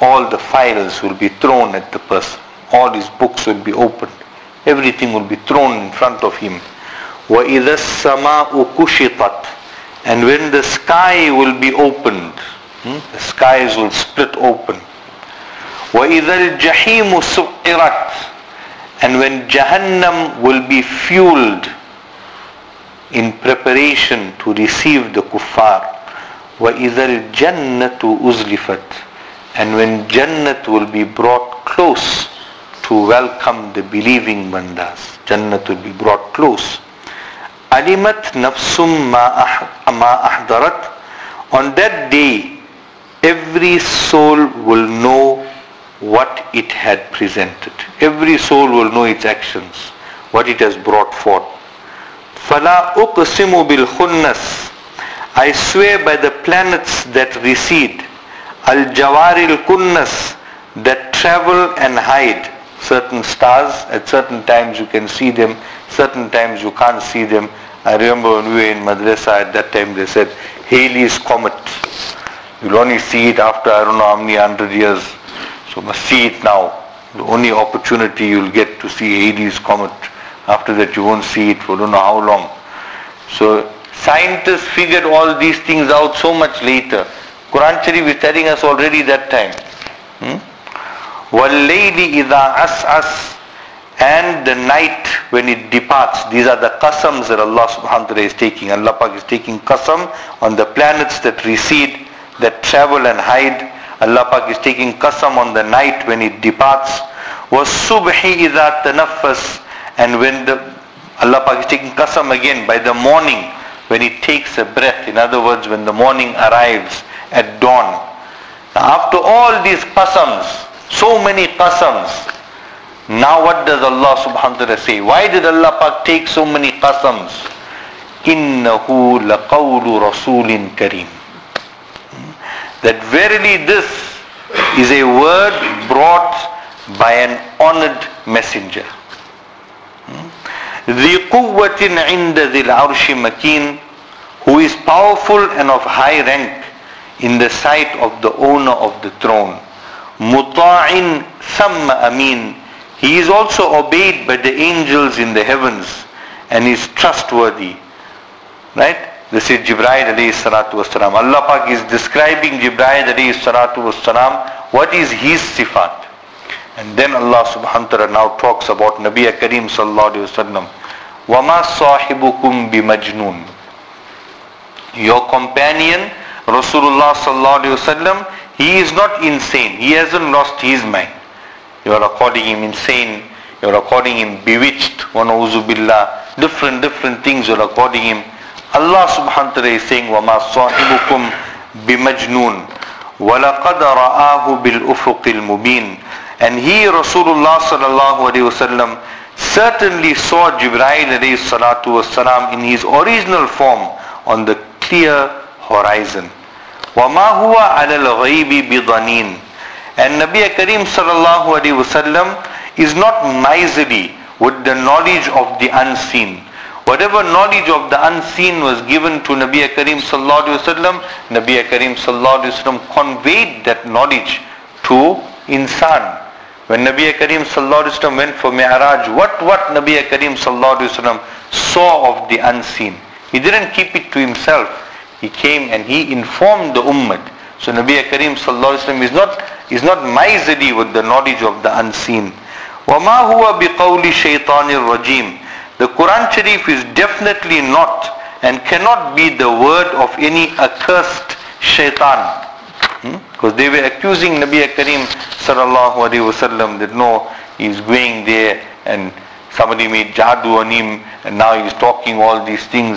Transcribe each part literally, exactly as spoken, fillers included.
all the files will be thrown at the person. All his books will be opened. Everything will be thrown in front of him. وَإِذَا السَّمَاءُ كُشِطَتْ, and when the sky will be opened, hmm? the skies will split open. وَإِذَا الْجَحِيمُ سُعِّرَتْ, and when Jahannam will be fueled in preparation to receive the kuffar. وَإِذَا الْجَنَّةُ أُزْلِفَتْ, and when Jannat will be brought close to welcome the believing bandas. Jannat will be brought close. Alimat nafsum ma ahdarat. On that day, every soul will know what it had presented. Every soul will know its actions, what it has brought forth. فَلَا أُقْسِمُ بِالْخُنَّسِ, I swear by the planets that recede, Al-Jawari al-Kunnas, that travel and hide. Certain stars, at certain times you can see them, certain times you can't see them. I remember when we were in Madrasa at that time, they said, Halley's Comet. You'll only see it after I don't know how many hundred years. So must see it now. The only opportunity you'll get to see Halley's Comet. After that you won't see it for don't know how long. So scientists figured all these things out so much later. Quran Sharif is telling us already that time. Hmm? وَاللَّيْلِ إِذَا أَسْعَسْ, and the night when it departs. These are the qasams that Allah subhanahu wa ta'ala is taking. Allah Pak is taking qasam on the planets that recede, that travel and hide. Allah Pak is taking qasam on the night when it departs. وَالصُّبْحِ إِذَا تَنَفَّسْ, and when the, Allah Pak is taking qasam again by the morning when it takes a breath. In other words, when the morning arrives at dawn. Now after all these qasams, so many qasams, now what does Allah subhanahu wa ta'ala say? Why did Allah Pak take so many qasams? إِنَّهُ لَقَوْلُ رَسُولٍ كَرِيمٍ, that verily this is a word brought by an honored messenger. ذِي قُوَّةٍ عِنْدَ ذِي الْعَرْشِ مَكِينٍ, who is powerful and of high rank in the sight of the owner of the throne. مُطَاعٍ ثَمَّ أَمِينٍ, he is also obeyed by the angels in the heavens and is trustworthy. Right? This is Jibreel alayhi salatu wasalam. Allah Pak is describing Jibreel alayhi salatu wasalam, what is his sifat. And then Allah subhanahu wa ta'ala now talks about Nabi Kareem sallallahu alayhi wa sallam. وَمَا صَاحِبُكُمْ بِمَجْنُونَ, your companion Rasulullah sallallahu alayhi wa sallam, he is not insane. He hasn't lost his mind. You are calling him insane. You are calling him bewitched. Wa na'uzu billah. Different, different things you are calling him. Allah subhanahu wa ta'ala is saying, وَمَا صَاحِبُكُمْ بِمَجْنُونَ وَلَقَدْ رَآهُ بِالْأُفُقِ الْمُبِينَ, and he, Rasulullah sallallahu alayhi wa sallam, certainly saw Jibreel alayhi salatu wasalam in his original form on the clear horizon. وَمَا هُوَ عَلَى الْغَيْبِ بِضَنِينَ, and Nabi Kareem sallallahu alayhi wa sallam is not miserly with the knowledge of the unseen. Whatever knowledge of the unseen was given to Nabi Kareem sallallahu alayhi wa sallam, Nabi Kareem sallallahu alayhi wa sallam conveyed that knowledge to insan. When Nabi Kareem sallallahu alayhi wa sallam went for Mi'raj, what what Nabi Kareem sallallahu alayhi wa sallam saw of the unseen? He didn't keep it to himself. He came and he informed the ummah. So Nabi Kareem sallallahu alayhi wa sallam is not, is not miserly with the knowledge of the unseen. وَمَا هُوَ بِقَوْلِ شَيْطَانِ الرَّجِيمِ, the Quran Sharif is definitely not and cannot be the word of any accursed shaitan. Because hmm? they were accusing Nabi Kareem sallallahu alayhi wa sallam that no, he's going there and somebody made jadoo on him and now he's talking all these things.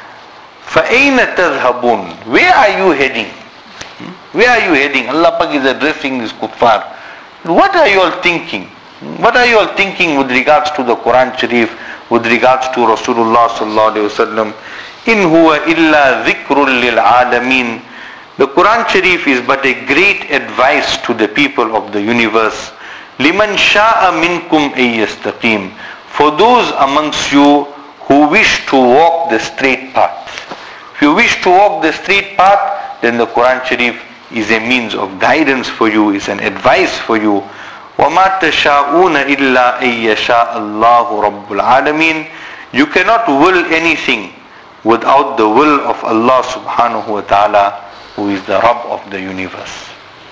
فَأَيْنَ تَذْهَبُونَ, where are you heading? Hmm? Where are you heading? Allah Pak is addressing this kuffar. What are you all thinking? What are you all thinking with regards to the Quran Sharif, with regards to Rasulullah sallallahu alayhi wa sallam? In huwa illa dhikrul lil alameen. The Quran Sharif is but a great advice to the people of the universe. Liman sha'a minkum ay yastaqim, for those amongst you who wish to walk the straight path. If you wish to walk the straight path, then the Quran Sharif is a means of guidance for you, is an advice for you. وَمَا تَشَاءُونَ إِلَّا أَن يَشَاءَ اللَّهُ رَبُّ الْعَالَمِينَ. You cannot will anything without the will of Allah subhanahu wa ta'ala, who is the Rabb of the universe.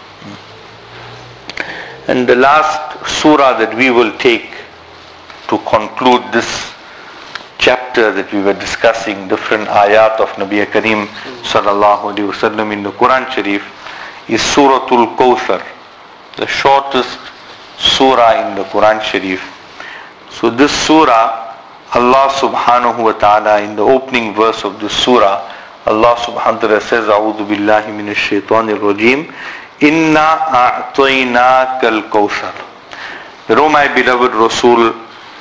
And the last surah that we will take to conclude this chapter that we were discussing, different ayat of Nabi Kareem sallallahu alayhi wasallam in the Quran Sharif, is Suratul Kawthar, the shortest surah in the Quran Sharif. So this surah, Allah subhanahu wa ta'ala, in the opening verse of this surah, Allah subhanahu wa ta'ala says, A'udhu billahi minash shaitanir rajim, Inna a'tainaka al-Kawthar. That, O my beloved Rasul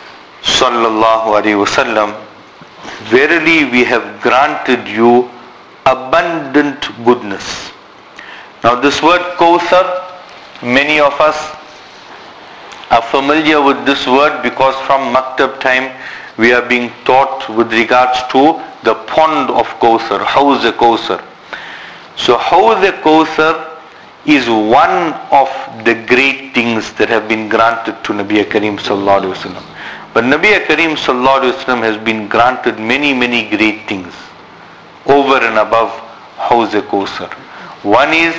sallallahu alayhi wasallam, verily we have granted you abundant goodness. Now this word Kawthar, many of us are familiar with this word because from Maktab time we are being taught with regards to the pond of Kawthar, Hawz Kawthar. So Hawz Kawthar is one of the great things that have been granted to Nabi Kareem sallallahu alayhi wasallam. But Nabi Kareem sallallahu alayhi wasallam has been granted many, many great things over and above Hawz Kawthar. One is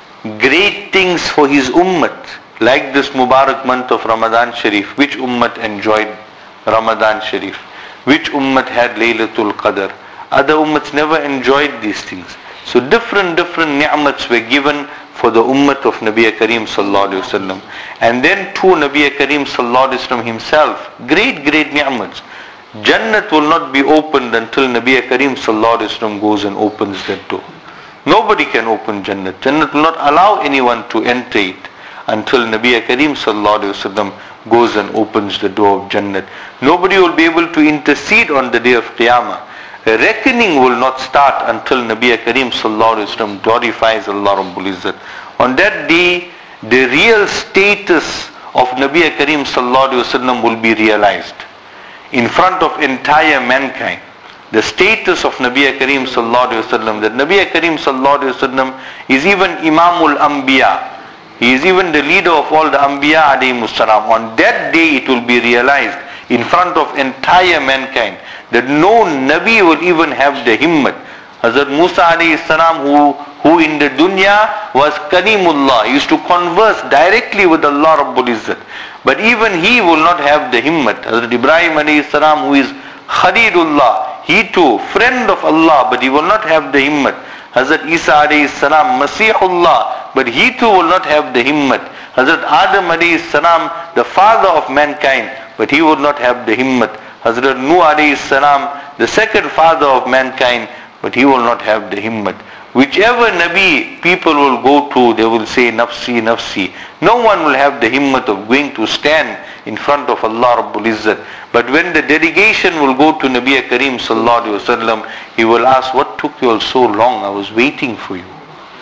great things for his ummat, like this Mubarak month of Ramadan Sharif. Which ummat enjoyed Ramadan Sharif? Which ummat had Laylatul Qadr? Other ummats never enjoyed these things. So different, different ni'mats were given for the ummat of Nabi Kareem sallallahu alayhi wasallam. And then to Nabi Kareem sallallahu alayhi wasallam himself, great, great ni'mats. Jannat will not be opened until Nabi Kareem sallallahu alayhi wasallam goes and opens that door. Nobody can open Jannat. Jannat will not allow anyone to enter it until Nabi Kareem sallallahu alayhi wasallam goes and opens the door of Jannat. Nobody will be able to intercede on the day of Qiyamah. Reckoning will not start until Nabi Kareem sallallahu alayhi wasallam glorifies Allah Rabbul Izzat. On that day, the real status of Nabi Kareem sallallahu alayhi wasallam will be realized in front of entire mankind. The status of Nabi Kareem sallallahu alayhi wasallam, that Nabi Kareem sallallahu alayhi wasallam is even Imamul Anbiya. He is even the leader of all the Anbiya alayhimus salam. On that day it will be realized in front of entire mankind that no Nabi will even have the himmat. Hazrat Musa alayhi salam, who, who in the dunya was Kalimullah, used to converse directly with Allah Rabbul Izzat. But even he will not have the himmat. Hazrat Ibrahim alayhi salam, who is Khalilullah, he too, friend of Allah, but he will not have the himmat. Hazrat Isa alayhi salam, Masihullah, but he too will not have the himmat. Hazrat Adam alayhi salam, the father of mankind, but he would not have the himmat. Hazrat Nuh alayhi salam, the second father of mankind, but he will not have the himmat. Whichever Nabi people will go to, they will say nafsi, nafsi. No one will have the himmat of going to stand in front of Allah Rabbul Izzat. But when the delegation will go to Nabi Kareem sallallahu alayhi wasallam, he will ask, what took you all so long? I was waiting for you.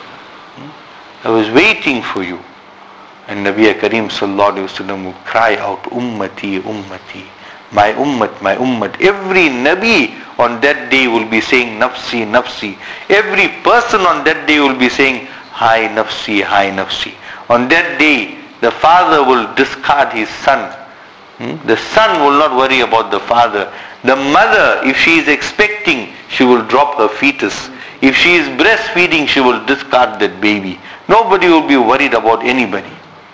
I was waiting for you. And Nabi Kareem sallallahu alayhi wasallam will cry out, ummati, ummati. My ummat, my ummat. Every Nabi on that day will be saying nafsi, nafsi. Every person on that day will be saying hi nafsi, hi nafsi. On that day, the father will discard his son. Hmm? The son will not worry about the father. The mother, if she is expecting, she will drop her fetus. If she is breastfeeding, she will discard that baby. Nobody will be worried about anybody.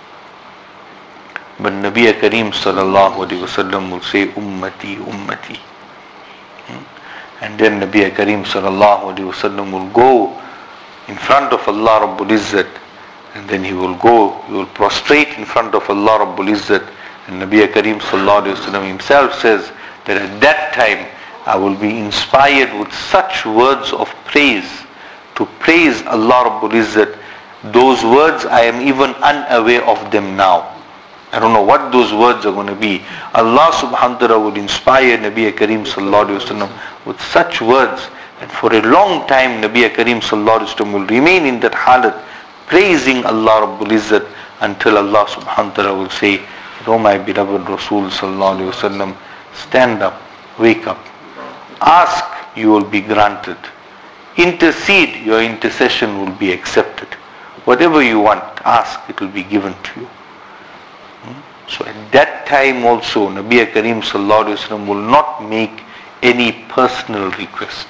But Nabi Kareem sallallahu alayhi wasallam will say ummati, ummati. Hmm? And then Nabi Kareem sallallahu alayhi wasallam will go in front of Allah Rabbul Izzat, and then he will go, he will prostrate in front of Allah Rabbul Izzat. And Nabi Kareem sallallahu alayhi wasallam himself says that at that time I will be inspired with such words of praise, to praise Allah Rabbul Izzat. Those words I am even unaware of them now. I don't know what those words are going to be. Allah subhanahu wa ta'ala would inspire Nabi Kareem sallallahu alayhi wasallam with such words, and for a long time Nabi Kareem sallallahu alayhi wasallam will remain in that halat, praising Allah Rabbul Izzat, until Allah subhanahu wa ta'ala will say, O my beloved Rasul sallallahu alayhi wasallam, stand up, wake up, ask, you will be granted, intercede, your intercession will be accepted. whatever you want, ask, it will be given to you. So at that time also, Nabi Kareem Sallallahu Alaihi Wasallam will not make any personal request.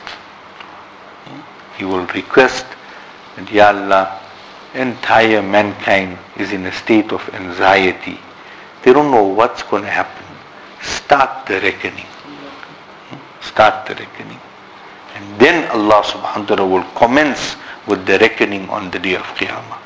He will request that, Ya Allah, entire mankind is in a state of anxiety. They don't know what's going to happen. Start the reckoning. Start the reckoning. And then Allah subhanahu wa ta'ala will commence with the reckoning on the day of Qiyamah.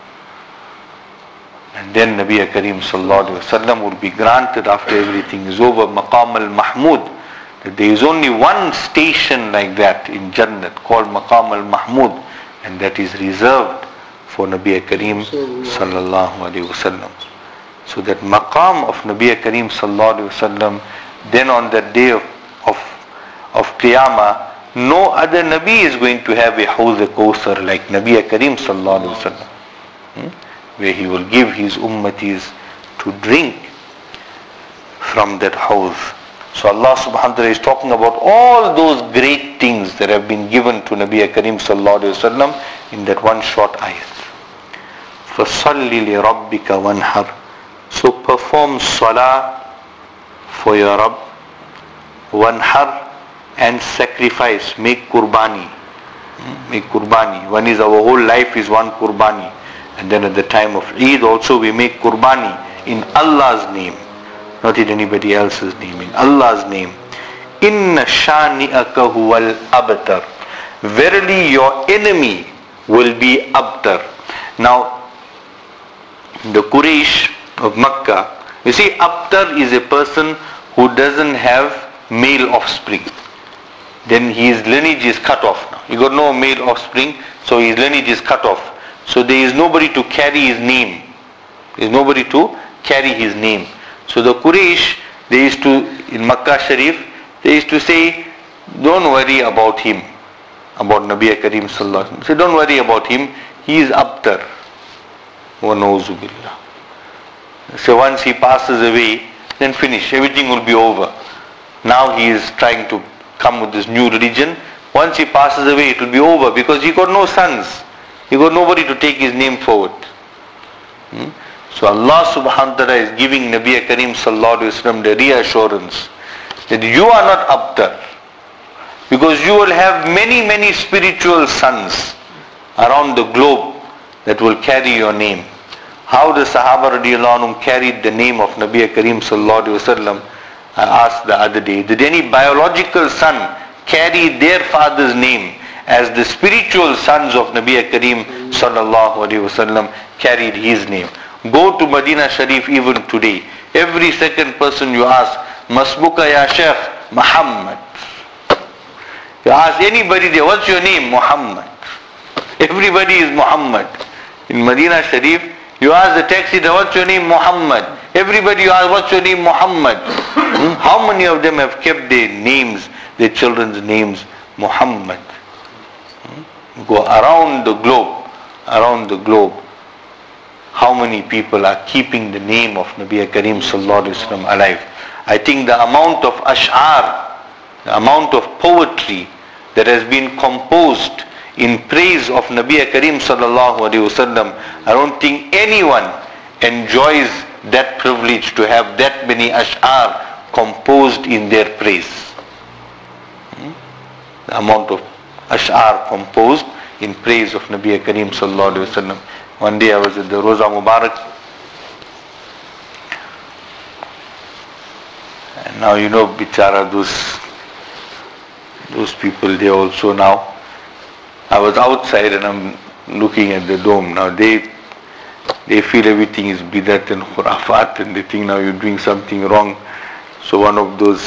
And then Nabi Kareem Sallallahu Alaihi Wasallam will be granted after everything is over, Maqam al-Mahmud. That there is only one station like that in Jannat called Maqam al-Mahmud, and that is reserved for Nabi Kareem Sallallahu Alaihi Wasallam. So that Maqam of Nabi Kareem Sallallahu Alaihi Wasallam, then on that day of, of, of Qiyamah, no other Nabi is going to have a Hawz al-Kawthar like Nabi Kareem Sallallahu Alaihi Wasallam. Hmm? Where he will give his ummatis to drink from that house. So Allah subhanahu wa ta'ala is talking about all those great things that have been given to Nabi Kareem Sallallahu Alaihi Wasallam in that one short ayat. فَصَلِّ لِرَبِّكَ وَانْحَرْ. So perform salah for your Rabb, wanhar, and sacrifice, make kurbani. Make kurbani. One is our whole life is one kurbani. And then at the time of Eid also we make kurbani in Allah's name, not in anybody else's name, in Allah's name. Inna shani'aka huwal abtar. Verily your enemy will be abtar. Now, the Quraysh of Makkah, you see, abtar is a person who doesn't have male offspring. Then his lineage is cut off now. He got no male offspring, so his lineage is cut off. So there is nobody to carry his name. There is nobody to carry his name. So the Quraysh, they used to, in Makkah Sharif, they used to say, don't worry about him, about Nabi Kareem Sallallahu Alaihi Wasallam. Say, don't worry about him, he is abtar. Wa na'uzu billah. So once he passes away, then finish, everything will be over. Now he is trying to come with this new religion. Once he passes away, it will be over because he got no sons. He got nobody to take his name forward. Hmm? So Allah subhanahu wa ta'ala is giving Nabi Kareem Sallallahu Alaihi Wasallam the reassurance that you are not abtar, because you will have many, many spiritual sons around the globe that will carry your name. How the Sahaba radiallahu anhum carried the name of Nabi Kareem Sallallahu Alaihi Wasallam, I asked the other day, did any biological son carry their father's name as the spiritual sons of Nabi Kareem Sallallahu Alaihi Wasallam carried his name? Go to Medina Sharif even today. Every second person you ask, Masbuka ya Sheikh, Muhammad. You ask anybody there, what's your name? Muhammad. Everybody is Muhammad. In Medina Sharif, you ask the taxi driver, what's your name? Muhammad. Everybody you ask, what's your name? Muhammad. Hmm? How many of them have kept their names, their children's names, Muhammad? Hmm? Go around the globe, around the globe. How many people are keeping the name of Nabi Kareem Sallallahu Alaihi Wasallam alive? I think the amount of ash'ar, the amount of poetry that has been composed in praise of Nabi Kareem Sallallahu Alaihi Wasallam, I don't think anyone enjoys that privilege to have that many ash'ar composed in their praise. Hmm? The amount of ash'ar composed in praise of Nabi Kareem Sallallahu Alaihi Wasallam. One day I was at the Roza Mubarak, and now you know, bichara, those, those people, they also now, I was outside and I'm looking at the dome. Now they they feel everything is bidat and khurafat, and they think now you're doing something wrong. So one of those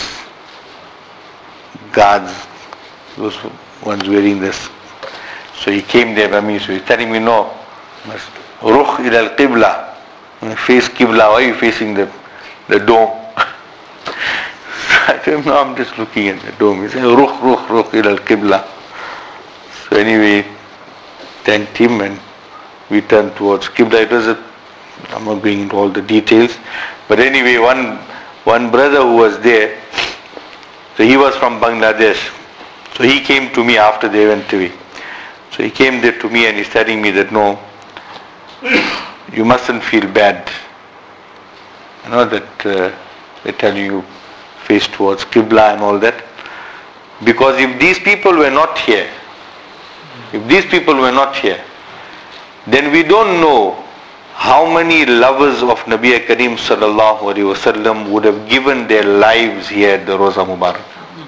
guards, those ones wearing this, so he came there by me, so he's telling me, no, must rukh ila al-qibla, face qibla. Why are you facing the, the dome? So I told him, no, I'm just looking at the dome. He said, rukh, rukh, rukh ila al-qibla. So anyway, thanked him and we turned towards qibla. It was a, I'm not going into all the details, but anyway, one one brother who was there, so he was from Bangladesh. So he came to me after they went away. So he came there to me and he's telling me that, no, you mustn't feel bad. You know that uh, they tell you face towards Qibla and all that. Because if these people were not here, if these people were not here, then we don't know how many lovers of Nabi Kareem sallallahu alaihi wasallam would have given their lives here at the Roza Mubarak.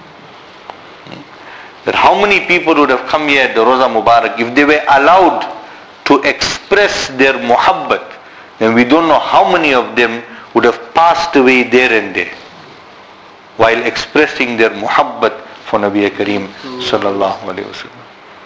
That how many people would have come here at the Roza Mubarak if they were allowed to express their muhabbat, then we don't know how many of them would have passed away there and there while expressing their muhabbat for Nabi Kareem sallallahu alaihi wasallam.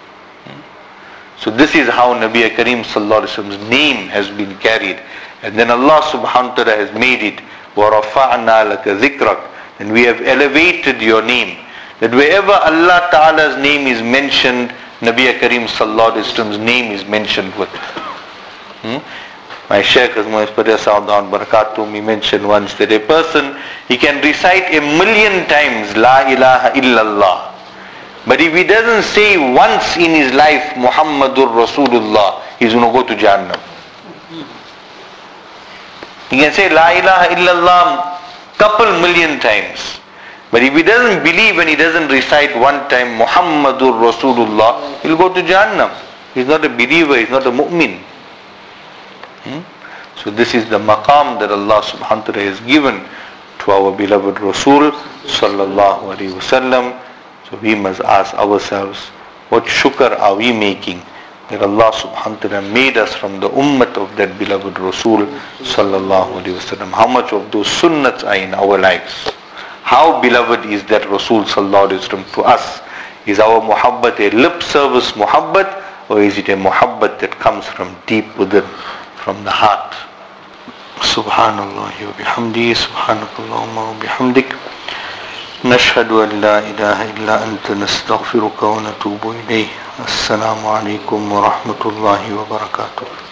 So this is how Nabi Kareem sallallahu alaihi wasallam's name has been carried, and then Allah subhanahu wa ta'ala has made it وَرَفَعْنَا لَكَ ذِكْرَكَ, and we have elevated your name. That wherever Allah Ta'ala's name is mentioned, Nabi Kareem sallallahu alaihi wasallam's name is mentioned with. Hmm? My Shaykh Azmuis Patel Saudhan Barakatuh, he mentioned once that a person, he can recite a million times La ilaha illallah, but if he doesn't say once in his life Muhammadur Rasulullah, he's going to go to Jahannam. He can say La ilaha illallah couple million times, but if he doesn't believe and he doesn't recite one time Muhammadur Rasulullah, he'll go to Jahannam. He's not a believer, he's not a mu'min. Hmm? So this is the maqam that Allah subhanahu wa ta'ala has given to our beloved Rasul sallallahu alaihi wasallam. So we must ask ourselves, what shukr are we making that Allah subhanahu wa ta'ala made us from the ummah of that beloved Rasul sallallahu alaihi wasallam? How much of those sunnats are in our lives? How beloved is that Rasul sallallahu alaihi wasallam to us? Is our muhabbat a lip service muhabbat, or is it a muhabbat that comes from deep within, from the heart? Subhanallah wa bihamdi, subhanakallahumma wa bihamdik, nashhadu an la ilaha illa anta nastaghfiruka wa natubu ilayh. Assalamu alaikum wa rahmatullahi wa barakatuh.